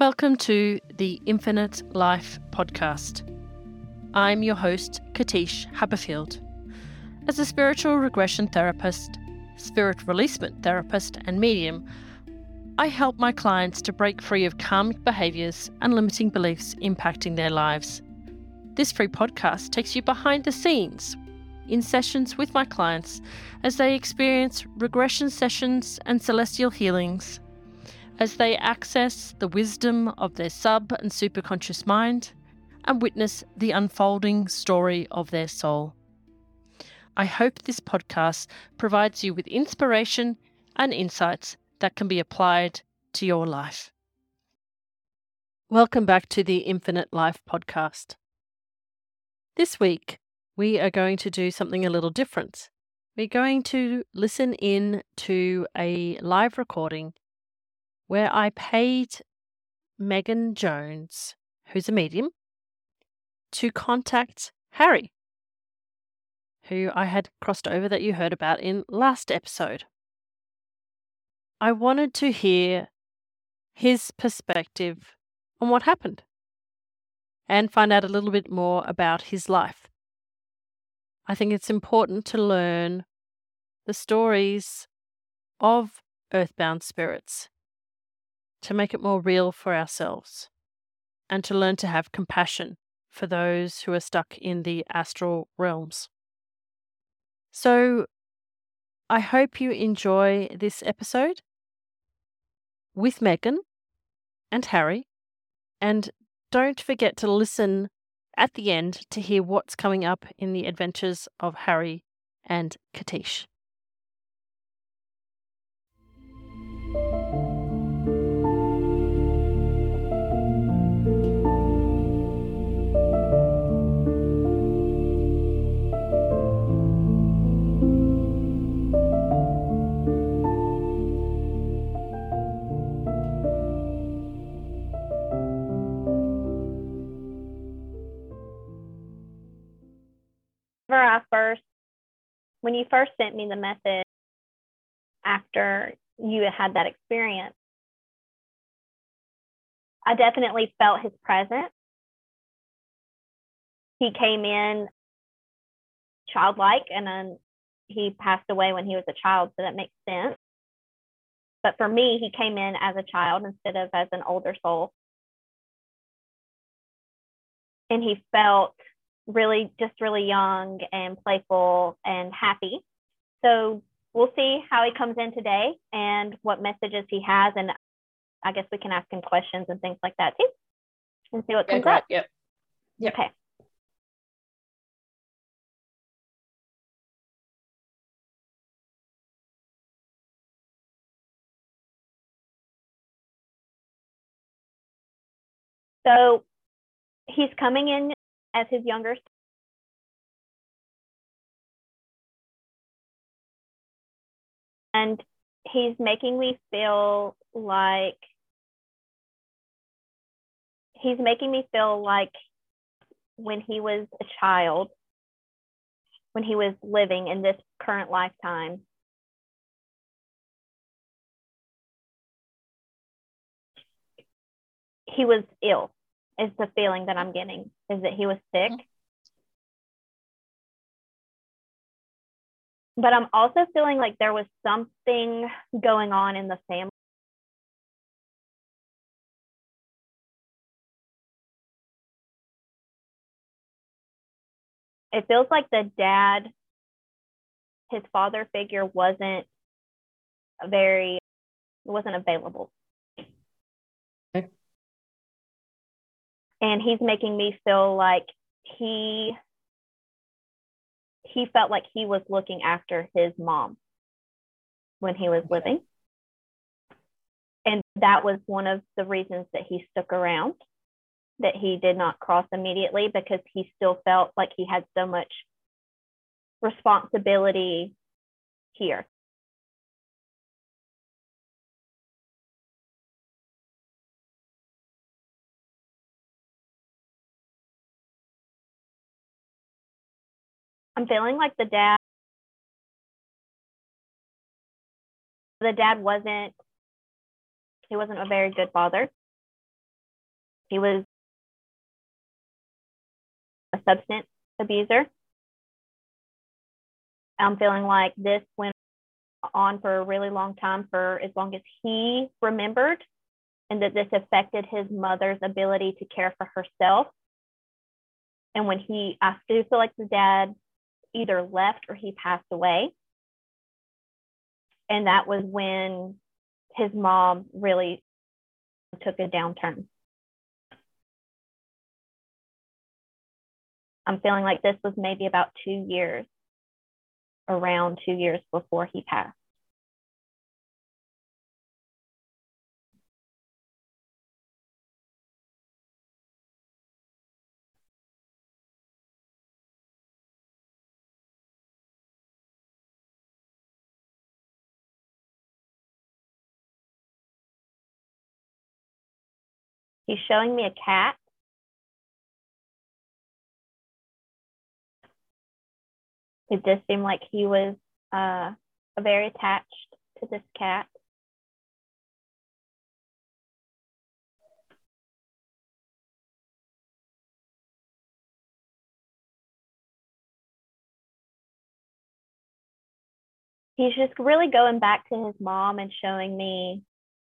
Welcome to the Infinite Life podcast. I'm your host, Katish Haberfield. As a spiritual regression therapist, spirit releasement therapist, and medium, I help my clients to break free of karmic behaviours and limiting beliefs impacting their lives. This free podcast takes you behind the scenes in sessions with my clients as they experience regression sessions and celestial healings, as they access the wisdom of their sub and superconscious mind and witness the unfolding story of their soul. I hope this podcast provides you with inspiration and insights that can be applied to your life. Welcome back to the Infinite Life podcast. This week, we are going to do something a little different. We're going to listen in to a live recording where I paid Megan Jones, who's a medium, to contact Harry, who I had crossed over that you heard about in last episode. I wanted to hear his perspective on what happened and find out a little bit more about his life. I think it's important to learn the stories of earthbound spirits, to make it more real for ourselves, and to learn to have compassion for those who are stuck in the astral realms. So I hope you enjoy this episode with Megan and Harry, and don't forget to listen at the end to hear what's coming up in the adventures of Harry and Katish. When you first sent me the message after you had that experience, I definitely felt his presence. He came in childlike, and then he passed away when he was a child, so that makes sense. But for me, he came in as a child instead of as an older soul. And he felt really young and playful and happy. So we'll see how he comes in today and what messages he has. And I guess we can ask him questions and things like that too and see what comes up. Yep. Okay. So he's coming in as his younger son. And he's making me feel like when he was a child, when he was living in this current lifetime, he was ill, is the feeling that I'm getting, is that he was sick. Mm-hmm. But I'm also feeling like there was something going on in the family. It feels like the dad, his father figure wasn't available. Okay. And he's making me feel like he felt like he was looking after his mom when he was living. And that was one of the reasons that he stuck around, that he did not cross immediately, because he still felt like he had so much responsibility here. I'm feeling like the dad wasn't a very good father. He was a substance abuser. I'm feeling like this went on for a really long time, for as long as he remembered, and that this affected his mother's ability to care for herself. And when I do feel like the dad either left or he passed away. And that was when his mom really took a downturn. I'm feeling like this was maybe about 2 years, around 2 years before he passed. He's showing me a cat. It did seem like he was very attached to this cat. He's just really going back to his mom and showing me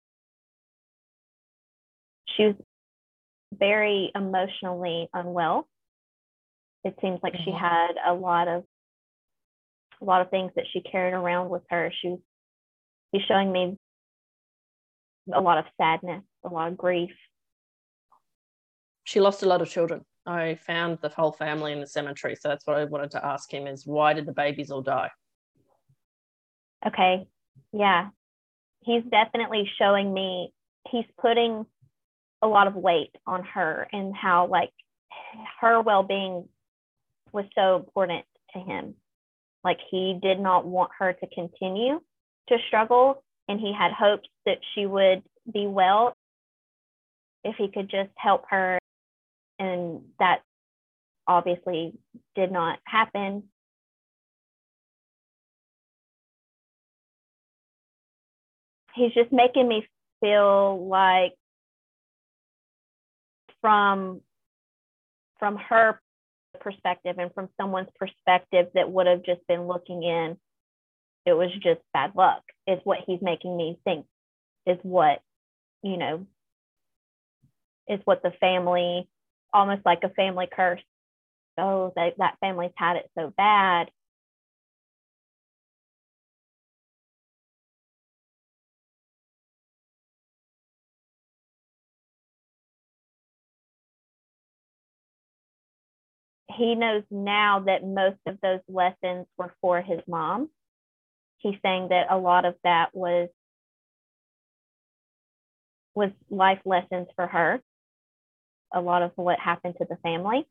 she was very emotionally unwell. It seems like she had a lot of things that she carried around with her. He's showing me a lot of sadness, a lot of grief. She lost a lot of children. I found the whole family in the cemetery, so that's what I wanted to ask him, is why did the babies all die? Okay, yeah. He's definitely showing me, he's putting a lot of weight on her, and how like her well-being was so important to him. Like he did not want her to continue to struggle, and he had hopes that she would be well if he could just help her. And that obviously did not happen. He's just making me feel like from her perspective and from someone's perspective that would have just been looking in, it was just bad luck, is what he's making me think, is what, is what the family, almost like a family curse. Oh, that family's had it so bad. He knows now that most of those lessons were for his mom. He's saying that a lot of that was life lessons for her, a lot of what happened to the family.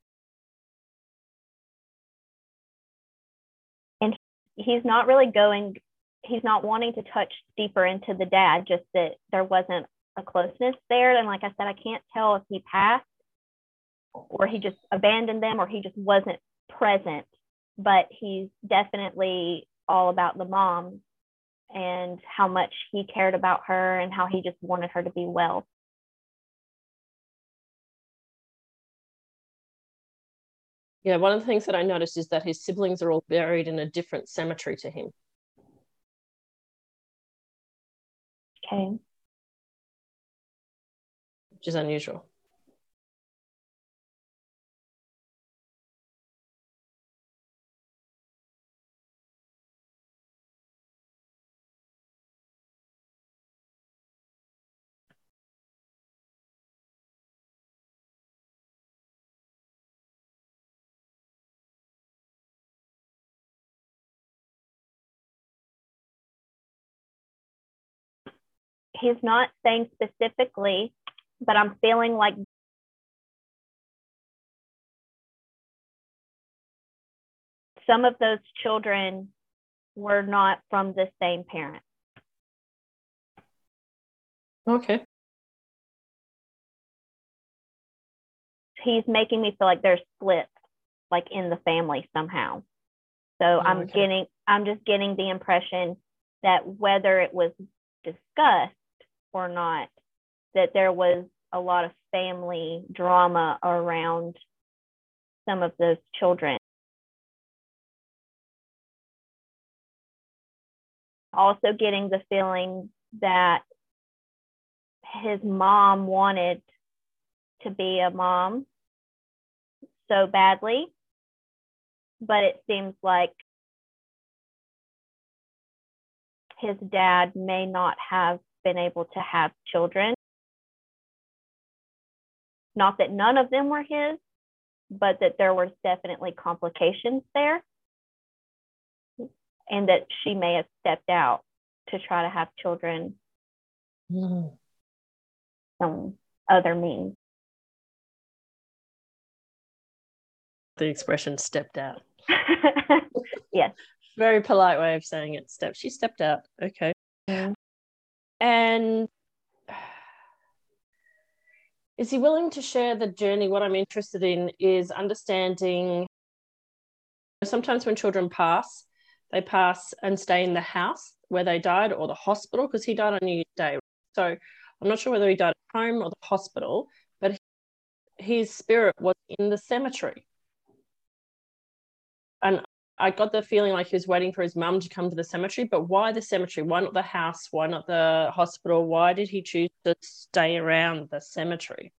And he's not wanting to touch deeper into the dad, just that there wasn't a closeness there. And like I said, I can't tell if he passed or he just abandoned them or he just wasn't present, but he's definitely all about the mom and how much he cared about her and how he just wanted her to be well. Yeah, one of the things that I noticed is that his siblings are all buried in a different cemetery to him. Okay. Which is unusual. He's not saying specifically, but I'm feeling like some of those children were not from the same parent. Okay. He's making me feel like there's splits, like in the family somehow. So I'm just getting the impression that whether it was discussed or not, that there was a lot of family drama around some of those children. Also getting the feeling that his mom wanted to be a mom so badly, but it seems like his dad may not have been able to have children. Not that none of them were his, but that there were definitely complications there, and that she may have stepped out to try to have children some other means. The expression stepped out. Yes. Very polite way of saying it. She stepped out. Okay. Mm-hmm. And is he willing to share the journey? What I'm interested in is understanding sometimes when children pass, they pass and stay in the house where they died or the hospital, because he died on New Year's Day. So I'm not sure whether he died at home or the hospital, but his spirit was in the cemetery. And I got the feeling like he was waiting for his mum to come to the cemetery. But why the cemetery? Why not the house? Why not the hospital? Why did he choose to stay around the cemetery?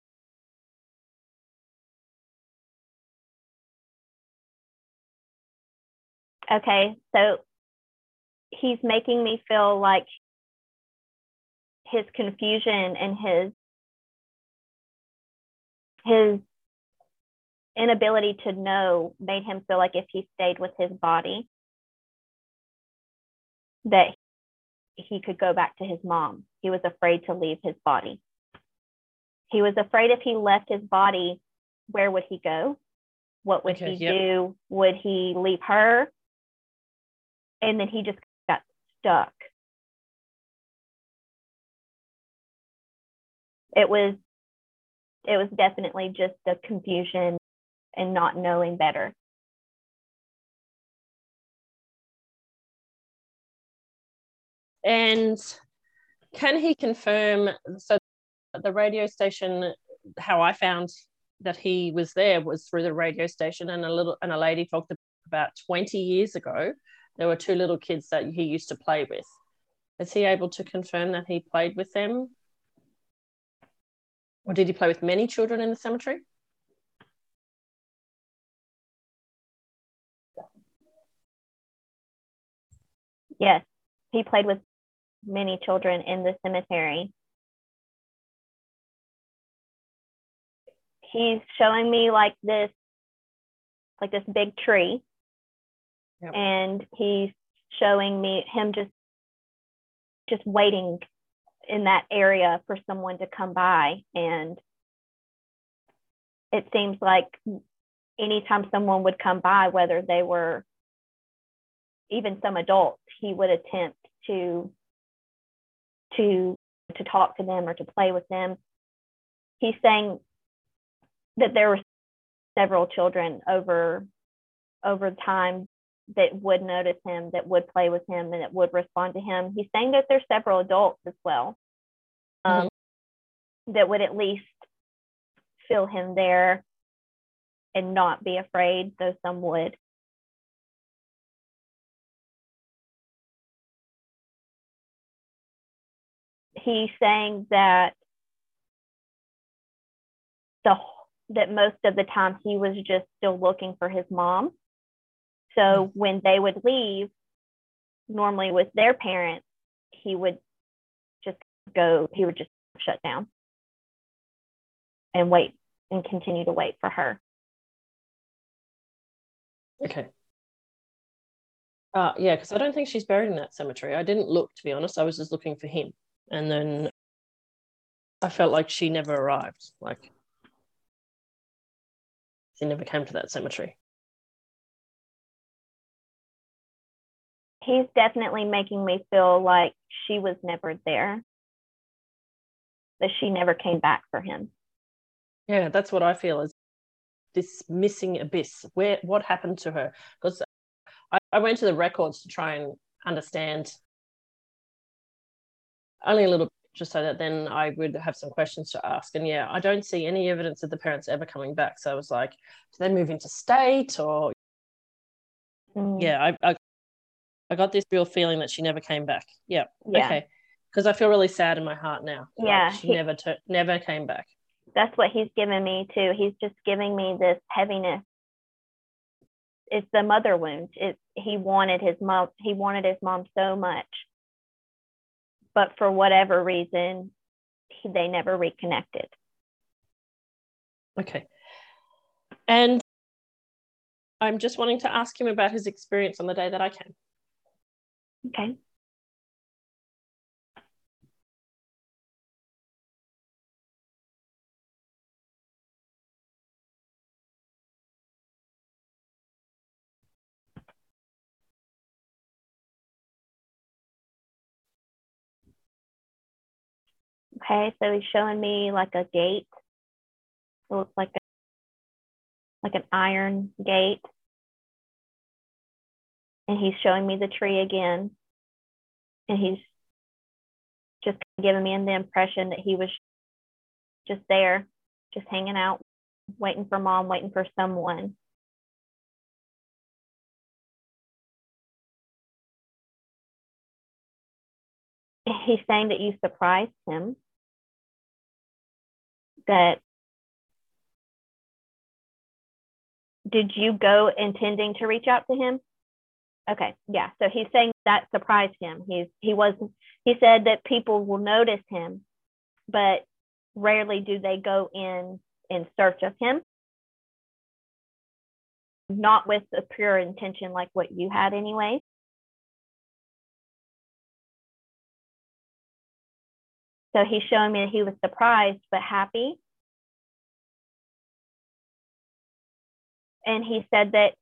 Okay, so he's making me feel like his confusion and his inability to know made him feel like if he stayed with his body, that he could go back to his mom. He was afraid to leave his body. He was afraid if he left his body, where would he go? What would he do? Would he leave her? And then he just got stuck. It was definitely just a confusion and not knowing better. And can he confirm, so the radio station, how I found that he was there was through the radio station, and a lady talked about 20 years ago, there were two little kids that he used to play with. Is he able to confirm that he played with them? Or did he play with many children in the cemetery? Yes, he played with many children in the cemetery. He's showing me like this big tree. Yep. And he's showing me him just waiting in that area for someone to come by. And it seems like anytime someone would come by, whether they were even some adults, he would attempt to talk to them or to play with them. He's saying that there were several children over time that would notice him, that would play with him, and that would respond to him. He's saying that there's several adults as well, that would at least feel him there and not be afraid, though some would. He's saying that most of the time he was just still looking for his mom. So when they would leave, normally with their parents, he would just shut down and wait and continue to wait for her. Okay. Yeah, because I don't think she's buried in that cemetery. I didn't look, to be honest. I was just looking for him. And then I felt like she never arrived. Like, she never came to that cemetery. He's definitely making me feel like she was never there, that she never came back for him. Yeah, that's what I feel, is this missing abyss. What happened to her? Because I went to the records to try and understand only a little bit. just so that then I would have some questions to ask. And yeah, I don't see any evidence of the parents ever coming back. So I was like, do they move interstate or? Yeah, I got this real feeling that she never came back. Yeah. Okay. Because I feel really sad in my heart now. Yeah. Like she never came back. That's what he's given me too. He's just giving me this heaviness. It's the mother wound. He wanted his mom so much, but for whatever reason, they never reconnected. Okay. And I'm just wanting to ask him about his experience on the day that I came. Okay. Okay, so he's showing me like a gate. It looks like an iron gate. And he's showing me the tree again. And he's just giving me the impression that he was just there, just hanging out, waiting for mom, waiting for someone. He's saying that you surprised him, that did you go intending to reach out to him? Okay, yeah. So he's saying that surprised him. He said that people will notice him, but rarely do they go in search of him. Not with a pure intention like what you had anyway. So he's showing me that he was surprised but happy. And he said that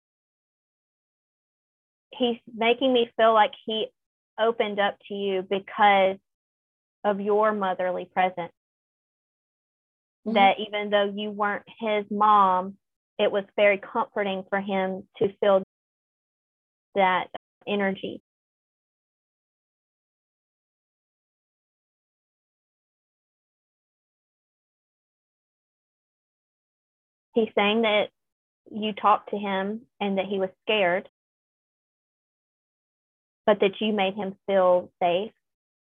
he's making me feel like he opened up to you because of your motherly presence. Mm-hmm. That even though you weren't his mom, it was very comforting for him to feel that energy. He's saying that you talked to him and that he was scared, but that you made him feel safe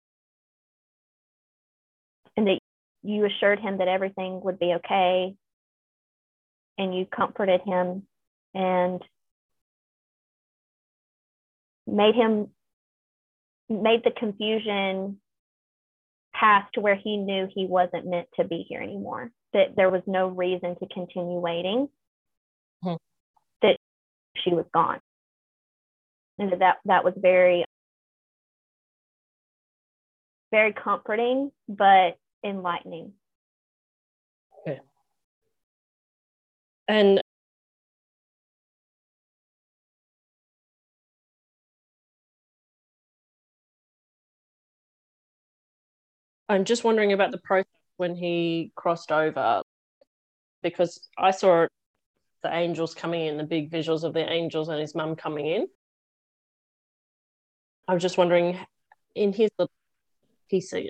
and that you assured him that everything would be okay, and you comforted him and made the confusion pass to where he knew he wasn't meant to be here anymore, that there was no reason to continue waiting, that she was gone. And that was very, very comforting, but enlightening. Okay. And I'm just wondering about the process when he crossed over, because I saw the angels coming in, the big visuals of the angels and his mum coming in. I'm just wondering, in his little piece of it.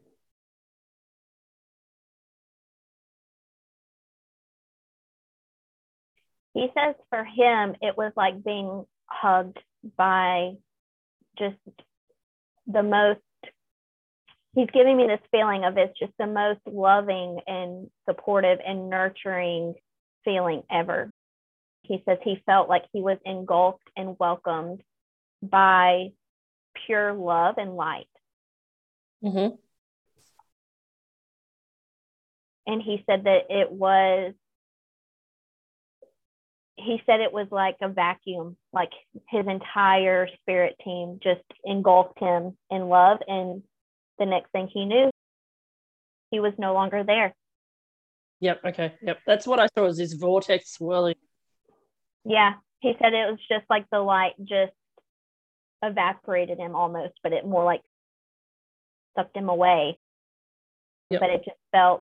He says for him, it was like being hugged by just the most, he's giving me this feeling of it's just the most loving and supportive and nurturing feeling ever. He says he felt like he was engulfed and welcomed by pure love and light. Mm-hmm. And he said that it was like a vacuum, like his entire spirit team just engulfed him in love. And the next thing he knew, he was no longer there. Yep. Okay. Yep. That's what I saw, was this vortex swirling. Yeah. He said it was just like the light just evaporated him almost, but it more like sucked him away. Yep. But it felt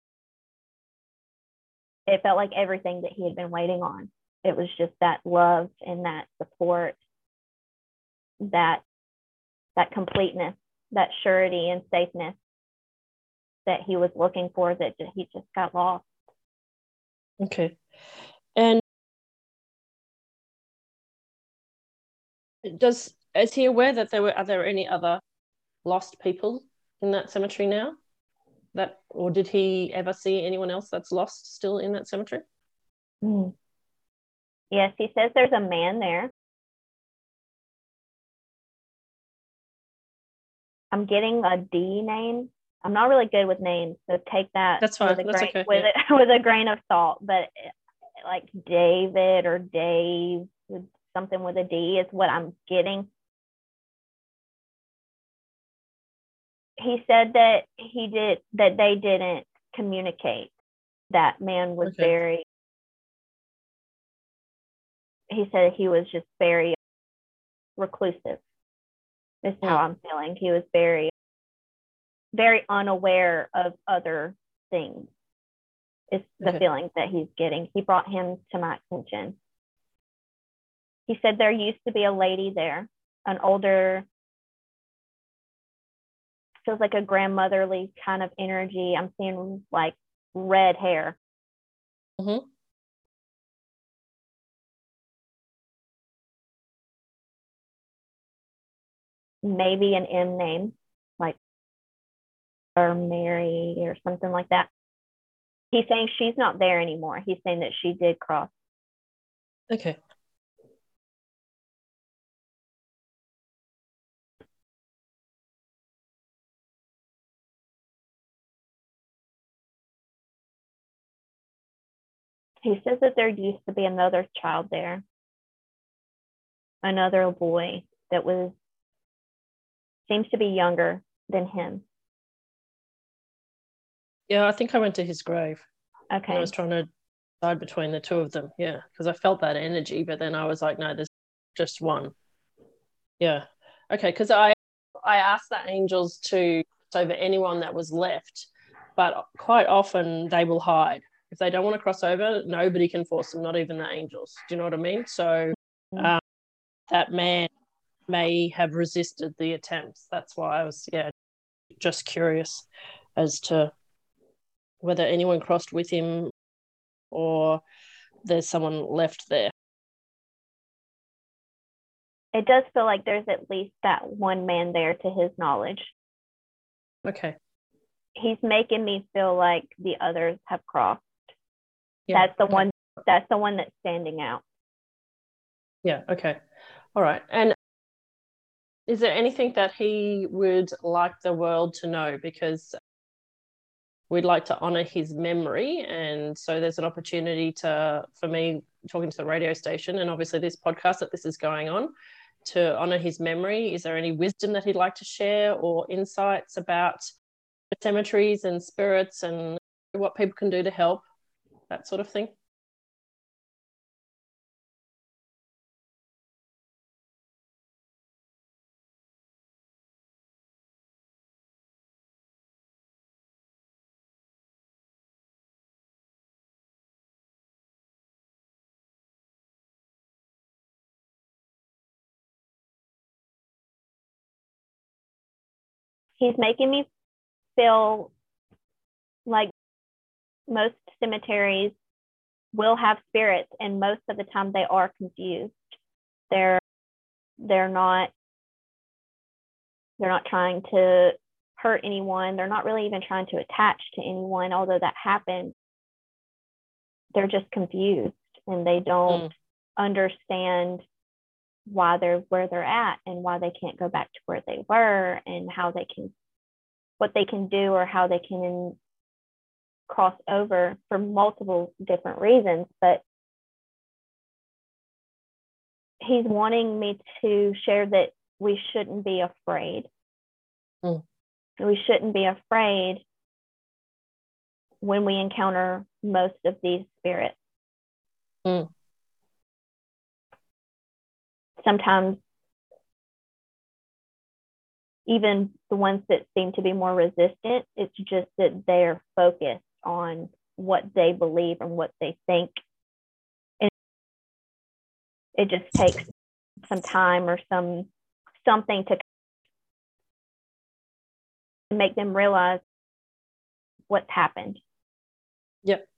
like everything that he had been waiting on. It was just that love and that support, that completeness, that surety and safeness. that he was looking for, that he just got lost. Okay. And is he aware that are there any other lost people in that cemetery now? Or did he ever see anyone else that's lost still in that cemetery? Yes, he says there's a man there. I'm getting a D name. I'm not really good with names, so take that. That's fine. That's okay. With a grain of salt. But like David or Dave, something with a D is what I'm getting. He said that they didn't communicate. That man was very. He said he was just very reclusive. Is how I'm feeling. He was very, very unaware of other things. It's the feeling that he's getting. He brought him to my attention. He said there used to be a lady there, an older, feels like a grandmotherly kind of energy. I'm seeing like red hair. Mm-hmm. Maybe an M name, like or Mary or something like that. He's saying she's not there anymore. He's saying that she did cross. Okay. He says that there used to be another child there, another boy that seems to be younger than him. Yeah, I think I went to his grave. Okay. And I was trying to decide between the two of them. Yeah, because I felt that energy, but then I was like, no, there's just one. Yeah. Okay, because I asked the angels to over anyone that was left, but quite often they will hide. If they don't want to cross over, nobody can force them, not even the angels. Do you know what I mean? So that man may have resisted the attempts. That's why I was, just curious as to whether anyone crossed with him or there's someone left there. It does feel like there's at least that one man there to his knowledge. Okay. He's making me feel like the others have crossed. Yeah, that's the one that's standing out. Yeah, okay. All right. And is there anything that he would like the world to know? Because we'd like to honor his memory. And so there's an opportunity for me talking to the radio station and obviously this podcast that this is going on to honor his memory. Is there any wisdom that he'd like to share or insights about cemeteries and spirits and what people can do to help, that sort of thing? He's making me feel like most cemeteries will have spirits, and most of the time they are confused. They're not trying to hurt anyone. They're not really even trying to attach to anyone, although that happens. They're just confused and they don't understand why they're where they're at and why they can't go back to where they were and what they can do or how they can cross over for multiple different reasons. But he's wanting me to share that we shouldn't be afraid. We shouldn't be afraid when we encounter most of these spirits. Sometimes even the ones that seem to be more resistant, it's just that they're focused on what they believe and what they think. And it just takes some time or something to make them realize what's happened. Yep.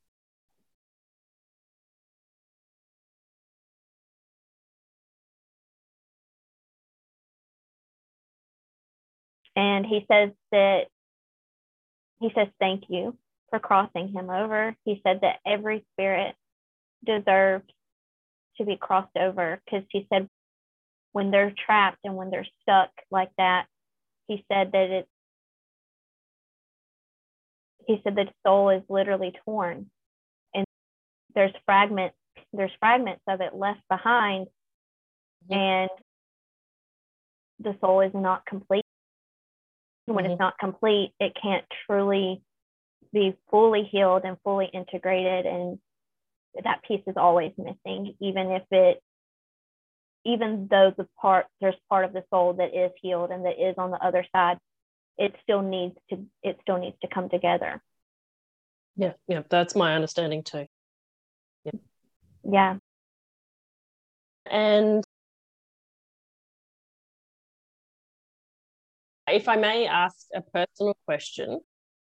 And he says thank you for crossing him over. He said that every spirit deserves to be crossed over, because he said when they're trapped and when they're stuck like that, he said that the soul is literally torn, and there's fragments of it left behind, and the soul is not complete. When it's not complete, it can't truly be fully healed and fully integrated, and that piece is always missing, even though there's part of the soul that is healed and that is on the other side, it still needs to come together. Yeah, that's my understanding too. Yeah. And if I may ask a personal question,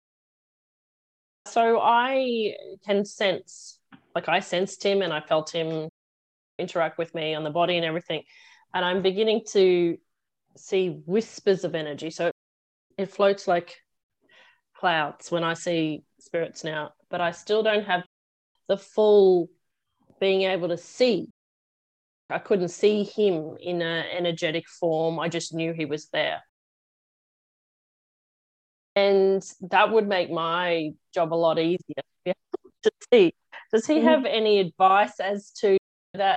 so I can sense, like I sensed him and I felt him interact with me on the body and everything, and I'm beginning to see whispers of energy. So it floats like clouds when I see spirits now, but I still don't have the full being able to see. I couldn't see him in an energetic form. I just knew he was there. And that would make my job a lot easier to see. Does he have any advice as to that?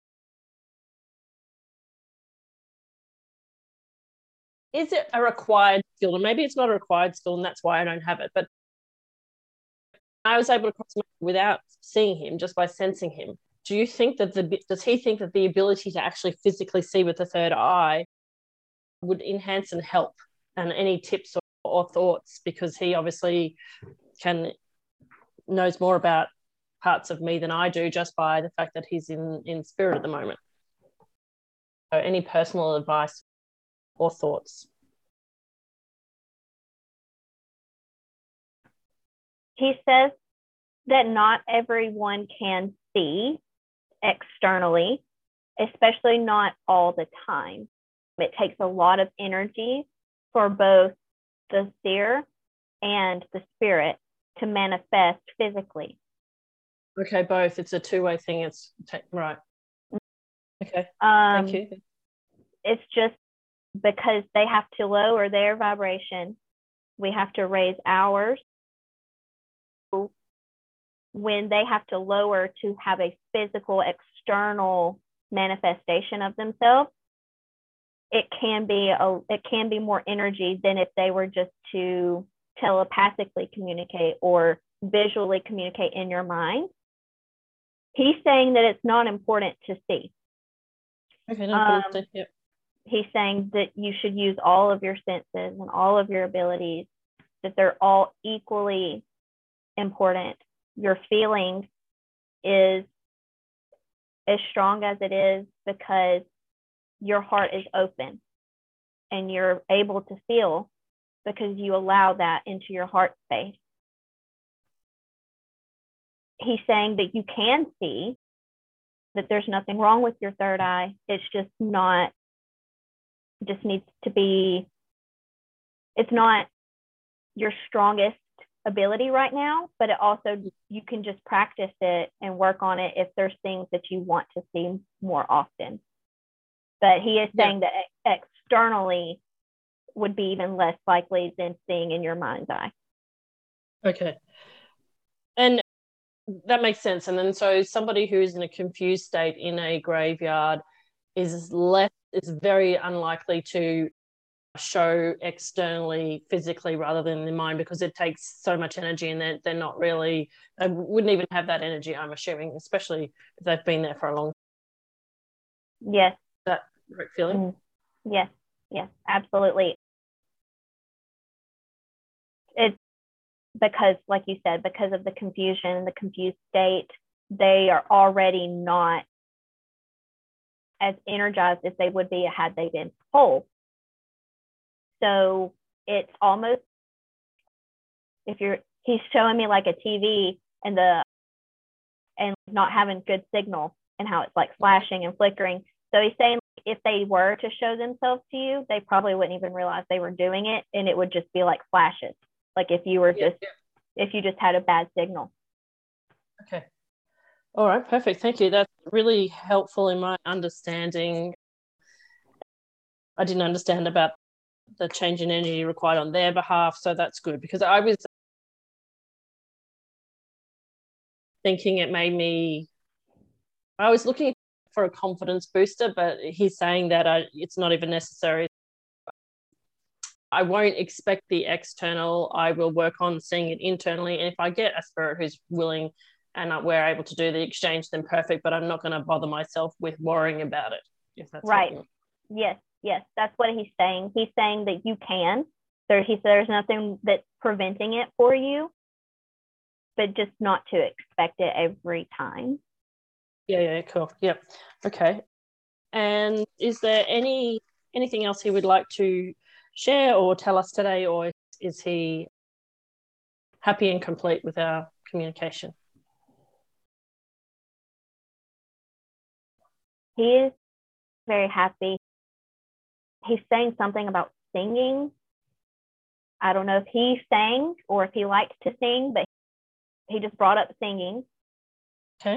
Is it a required skill? And maybe it's not a required skill, and that's why I don't have it. But I was able to cross him without seeing him, just by sensing him. Do you think that does he think that the ability to actually physically see with the third eye would enhance and help? And any tips or thoughts, because he obviously knows more about parts of me than I do, just by the fact that he's in spirit at the moment. So any personal advice or thoughts? He says that not everyone can see externally, especially not all the time. It takes a lot of energy for both the seer and the spirit to manifest physically. Okay, both. It's a two-way thing. Right. Okay. Thank you. It's just because they have to lower their vibration. We have to raise ours. When they have to lower to have a physical external manifestation of themselves, it can be more energy than if they were just to telepathically communicate or visually communicate in your mind. He's saying that it's not important to see. Okay, no, yep. He's saying that you should use all of your senses and all of your abilities, that they're all equally important. Your feeling is as strong as it is because your heart is open and you're able to feel because you allow that into your heart space. He's saying that you can see, that there's nothing wrong with your third eye. It's just needs to be, it's not your strongest ability right now, but it also, you can just practice it and work on it if there's things that you want to see more often. But he is saying that externally would be even less likely than seeing in your mind's eye. Okay. And that makes sense. And then so somebody who is in a confused state in a graveyard is very unlikely to show externally, physically, rather than in mind, because it takes so much energy, and they're not really, they wouldn't even have that energy, I'm assuming, especially if they've been there for a long time. Yes. That right feeling? Yes, absolutely. It's because, like you said, because of the confusion and the confused state, they are already not as energized as they would be had they been whole. So it's almost, if you're he's showing me like a TV and not having good signal and how it's like flashing and flickering. So he's saying if they were to show themselves to you, they probably wouldn't even realize they were doing it, and it would just be like flashes, like if you were if you just had a bad signal. Okay. All right, perfect. Thank you. That's really helpful in my understanding. I didn't understand about the change in energy required on their behalf, so that's good, because I was thinking I was looking for a confidence booster, but he's saying that it's not even necessary. I won't expect the external. I will work on seeing it internally. And if I get a spirit who's willing and we're able to do the exchange, then perfect. But I'm not going to bother myself with worrying about it. If that's right. Yes. That's what he's saying. He's saying that you can. He said there's nothing that's preventing it for you, but just not to expect it every time. Yeah, cool. Yep. Okay. And is there anything else he would like to share or tell us today, or is he happy and complete with our communication? He is very happy. He's saying something about singing. I don't know if he sang or if he likes to sing, but he just brought up singing. Okay.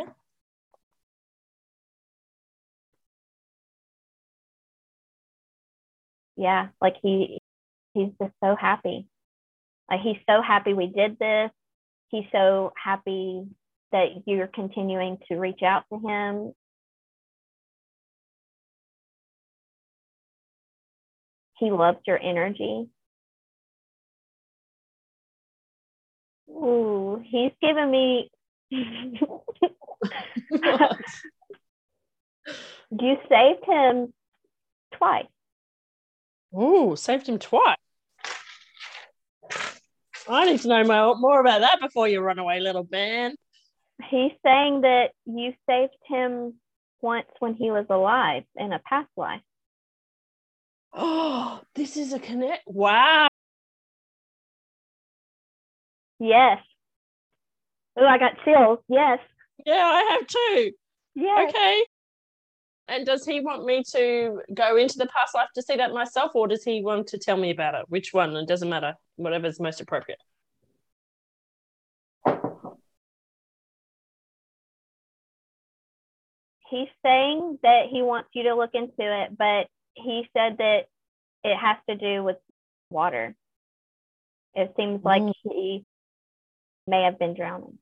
Yeah, like he's just so happy. Like he's so happy we did this. He's so happy that you're continuing to reach out to him. He loves your energy. Ooh, he's given me. You saved him twice. Ooh, saved him twice. I need to know more about that before you run away, little man. He's saying that you saved him once when he was alive in a past life. Oh, this is a connect. Wow. Yes. Oh, I got chills. Yes. Yeah, I have too. Yes. Okay. And does he want me to go into the past life to see that myself, or does he want to tell me about it? Which one? It doesn't matter. Whatever's most appropriate. He's saying that he wants you to look into it, but he said that it has to do with water. It seems like he may have been drowning.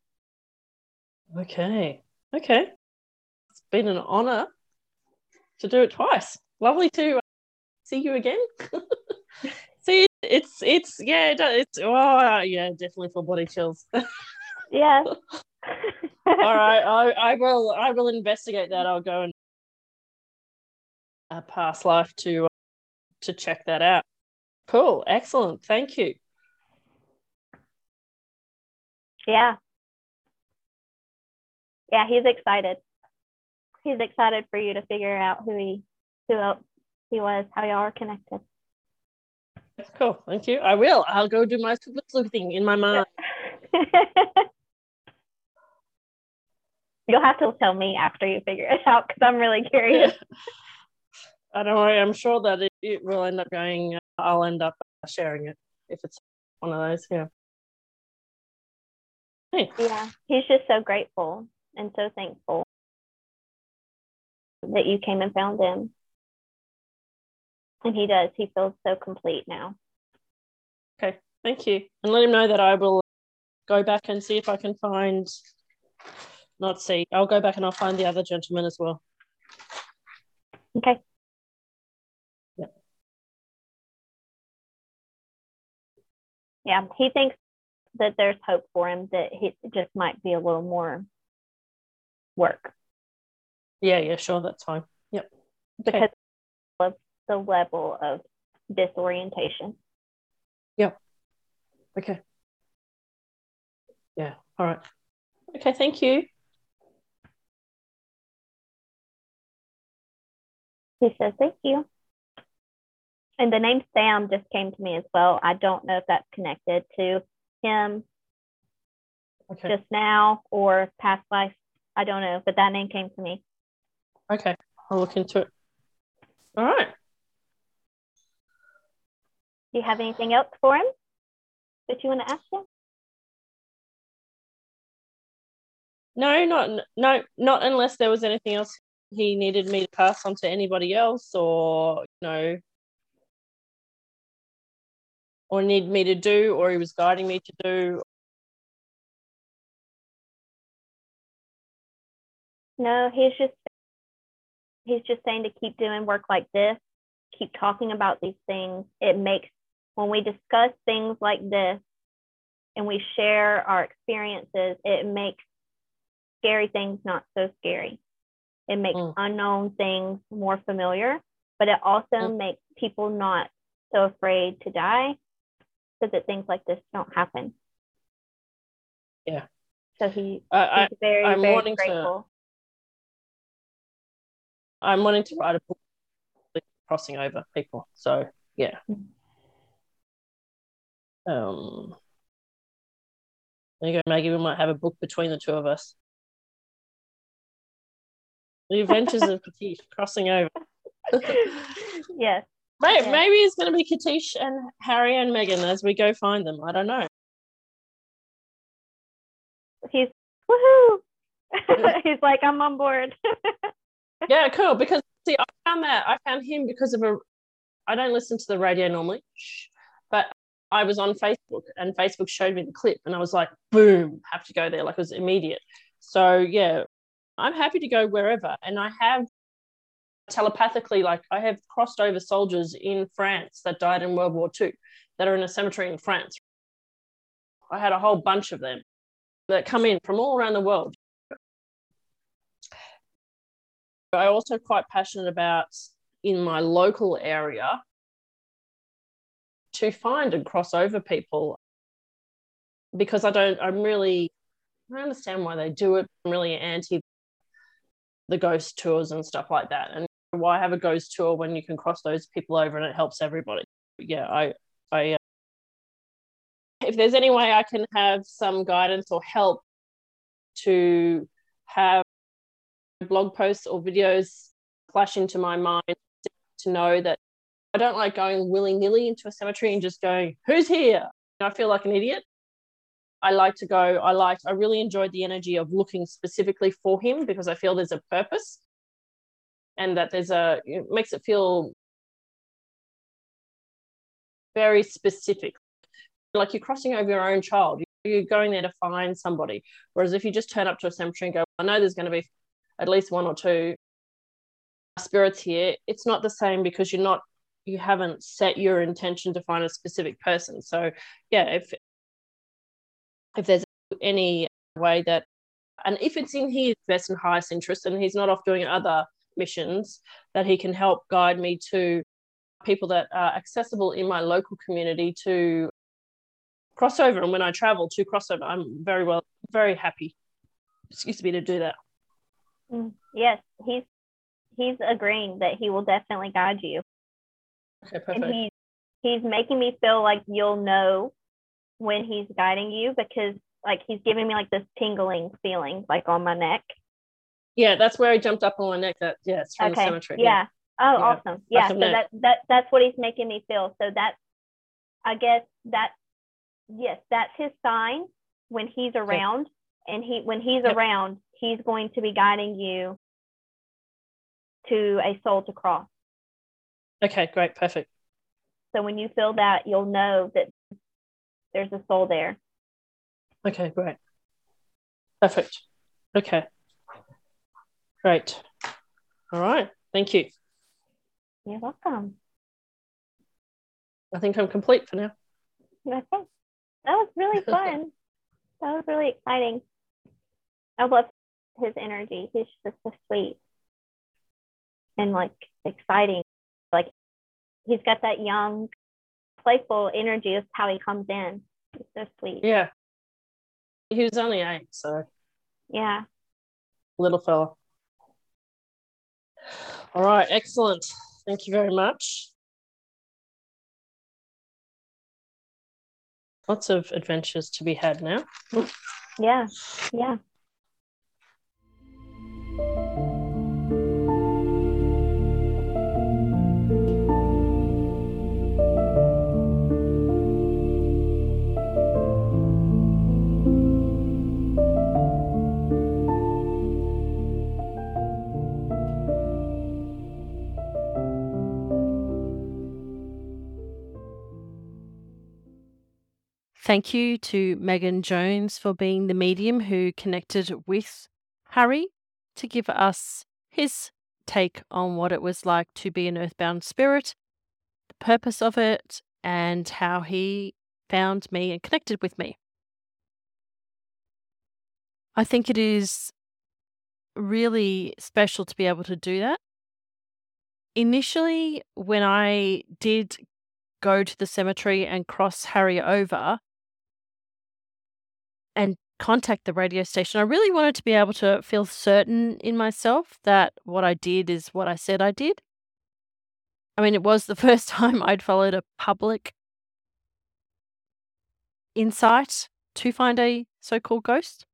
Okay. It's been an honor to do it twice. Lovely to see you again. See, it's definitely full body chills. Yeah. All right, I will investigate that. I'll go and past life to check that out. Cool, excellent, thank you. Yeah, he's excited. He's excited for you to figure out who else he was, how y'all are connected. That's cool, thank you. I will. I'll go do my sleuthing in my mind. You'll have to tell me after you figure it out, because I'm really curious. I don't worry. I'm sure that it will end up going. I'll end up sharing it if it's one of those. Yeah. Thanks. Yeah, he's just so grateful and so thankful that you came and found him. And he does. He feels so complete now. Okay, thank you. And let him know that I will go back and see if I can find. I'll go back and I'll find the other gentleman as well. Okay. Yeah, he thinks that there's hope for him, that he just might be a little more work. Yeah, sure, that's fine. Yep. Okay. Because of the level of disorientation. Yep. Okay. Yeah. All right. Okay, thank you. He says, thank you. And the name Sam just came to me as well. I don't know if that's connected to him Okay. just now or past life. I don't know, but that name came to me. Okay. I'll look into it. All right. Do you have anything else for him that you want to ask him? No, not unless there was anything else he needed me to pass on to anybody else, or or need me to do, or he was guiding me to do. No, he's just saying to keep doing work like this, keep talking about these things. It makes, when we discuss things like this and we share our experiences, it makes scary things not so scary. It makes unknown things more familiar, but it also makes people not so afraid to die so that things like this don't happen. Yeah. So he's very, very grateful. I'm wanting to write a book crossing over people. So, yeah. There you go, Maggie. We might have a book between the two of us. The Adventures of Katish crossing over. Yes. Maybe it's going to be Katish and Harry and Meghan as we go find them. I don't know. He's woohoo! He's like, I'm on board. Yeah, cool. Because see, I found him because of I don't listen to the radio normally, but I was on Facebook and Facebook showed me the clip and I was like, boom, have to go there. Like, it was immediate. So yeah, I'm happy to go wherever. And I have telepathically, like, I have crossed over soldiers in France that died in World War II that are in a cemetery in France. I had a whole bunch of them that come in from all around the world. I'm also quite passionate about, in my local area, to find and cross over people, because I understand why they do it. I'm really anti the ghost tours and stuff like that. And why have a ghost tour when you can cross those people over and it helps everybody? Yeah, I if there's any way I can have some guidance or help to have blog posts or videos flash into my mind to know that I don't like going willy-nilly into a cemetery and just going, who's here? I feel like an idiot. I really enjoyed the energy of looking specifically for him, because I feel there's a purpose and that it makes it feel very specific. Like you're crossing over your own child. You're going there to find somebody. Whereas if you just turn up to a cemetery and go, I know there's going to be at least one or two spirits here, it's not the same, because you haven't set your intention to find a specific person. So yeah, if there's any way that, and if it's in his best and highest interest and he's not off doing other missions, that he can help guide me to people that are accessible in my local community to cross over. And when I travel to cross over, I'm very happy, to do that. Yes, he's agreeing that he will definitely guide you. Okay, perfect. And he's making me feel like you'll know when he's guiding you, because like he's giving me like this tingling feeling like on my neck. Yeah, that's where I jumped up on my neck. It's from the cemetery. Yeah. Oh, yeah. Awesome. Yeah. So that's what he's making me feel. So I guess that's his sign when he's around. And when he's around, he's going to be guiding you to a soul to cross. Okay, great, perfect. So when you feel that, you'll know that there's a soul there. Okay, great. Perfect. Okay. Great. All right. Thank you. You're welcome. I think I'm complete for now. Okay. That was really fun. That was really exciting. I love his energy. He's just so sweet and like exciting. Like he's got that young, playful energy. Is how he comes in. He's so sweet. Yeah. He was only 8, so. Yeah. Little fella. All right, excellent. Thank you very much. Lots of adventures to be had now. Yeah. Yeah. Thank you to Megan Jones for being the medium who connected with Harry to give us his take on what it was like to be an earthbound spirit, the purpose of it, and how he found me and connected with me. I think it is really special to be able to do that. Initially, when I did go to the cemetery and cross Harry over and contact the radio station, I really wanted to be able to feel certain in myself that what I did is what I said I did. I mean, it was the first time I'd followed a public insight to find a so-called ghost.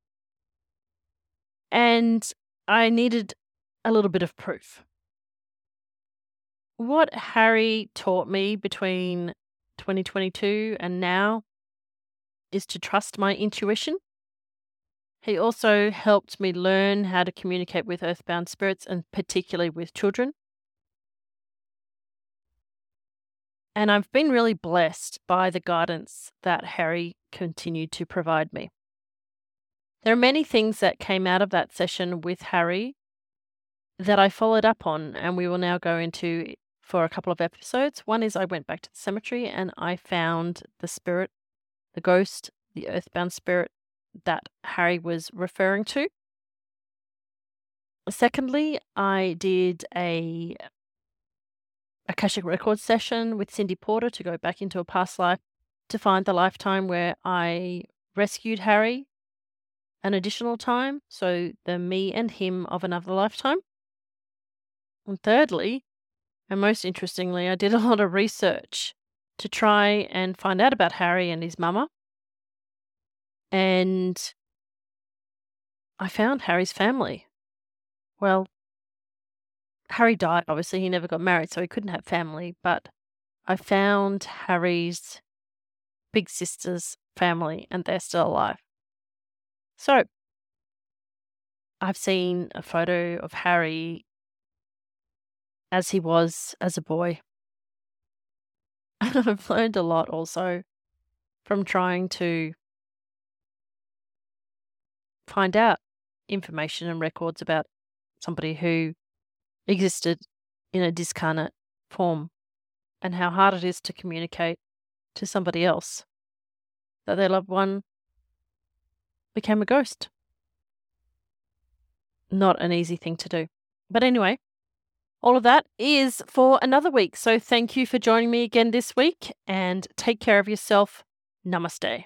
And I needed a little bit of proof. What Harry taught me between 2022 and now is to trust my intuition. He also helped me learn how to communicate with earthbound spirits and particularly with children. And I've been really blessed by the guidance that Harry continued to provide me. There are many things that came out of that session with Harry that I followed up on, and we will now go into for a couple of episodes. One is I went back to the cemetery and I found the spirit, the ghost, the earthbound spirit that Harry was referring to. Secondly, I did a Akashic Records session with Cindy Porter to go back into a past life to find the lifetime where I rescued Harry an additional time, so the me and him of another lifetime. And thirdly, and most interestingly, I did a lot of research to try and find out about Harry and his mama. And I found Harry's family. Well, Harry died, obviously. He never got married, so he couldn't have family. But I found Harry's big sister's family, and they're still alive. So I've seen a photo of Harry as he was as a boy. And I've learned a lot also from trying to find out information and records about somebody who existed in a discarnate form and how hard it is to communicate to somebody else that their loved one became a ghost. Not an easy thing to do. But anyway, all of that is for another week. So thank you for joining me again this week and take care of yourself. Namaste.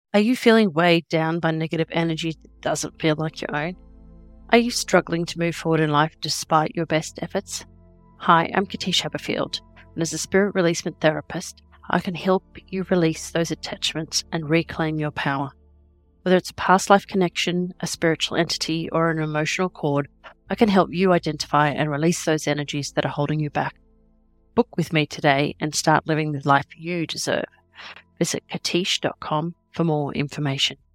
Are you feeling weighed down by negative energy that doesn't feel like your own? Are you struggling to move forward in life despite your best efforts? Hi, I'm Katish Haberfield, and as a spirit releasement therapist, I can help you release those attachments and reclaim your power. Whether it's a past life connection, a spiritual entity, or an emotional cord, I can help you identify and release those energies that are holding you back. Book with me today and start living the life you deserve. Visit katish.com for more information.